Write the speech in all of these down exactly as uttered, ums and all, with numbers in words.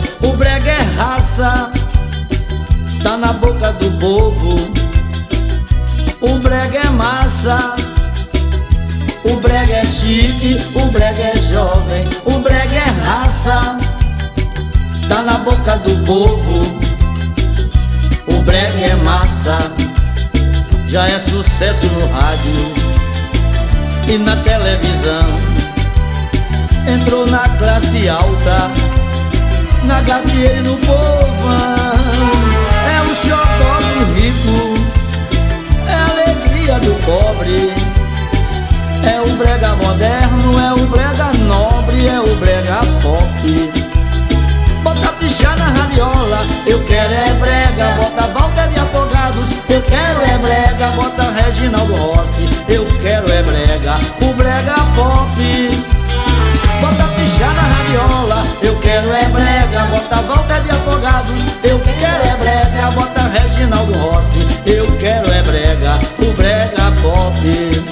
O brega é raça, tá na boca do povo. O brega é massa, o brega é chique, o brega é jovem. O brega é raça, tá na boca do povo. O brega é massa, já é sucesso no rádio e na televisão. Entrou na classe alta, na gavieira e no povão. É o xodó do rico, é a alegria do pobre. É o brega moderno, é o brega nobre, é o brega pop. Bota pichar na radiola, eu quero é brega. Bota Walter de Afogados, eu quero é brega. Bota Reginaldo Rossi, eu quero é brega. O brega pop. Bota pichar na radiola, eu quero é brega. Bota Walter de Afogados, eu quero é brega. Bota Reginaldo Rossi, eu quero é brega. O brega pop.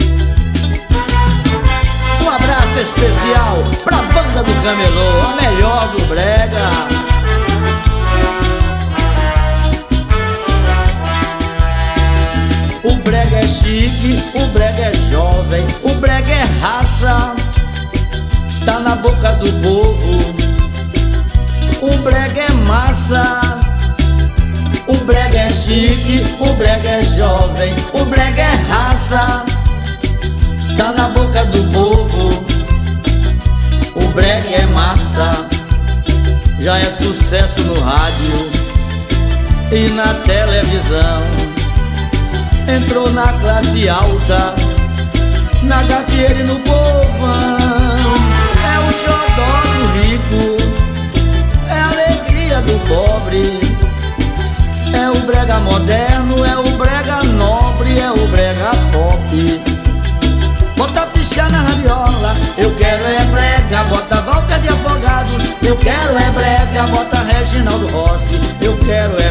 Um abraço especial pra banda do Camelô, a melhor do brega. O brega é chique, o brega é jovem. O brega é raça, tá na boca do povo. O brega é massa, o brega é chique, o brega é jovem. O brega é raça, tá na boca do povo. O brega é massa, já é sucesso no rádio e na televisão. Entrou na classe alta, na gafieira e no povão. É o xodó do rico, é a alegria do pobre. É o brega moderno, é o brega nobre, é o brega pop. Bota pichar na radiola, eu quero é brega. Bota Walter de Afogados, eu quero é brega. Bota Reginaldo Rossi, eu quero é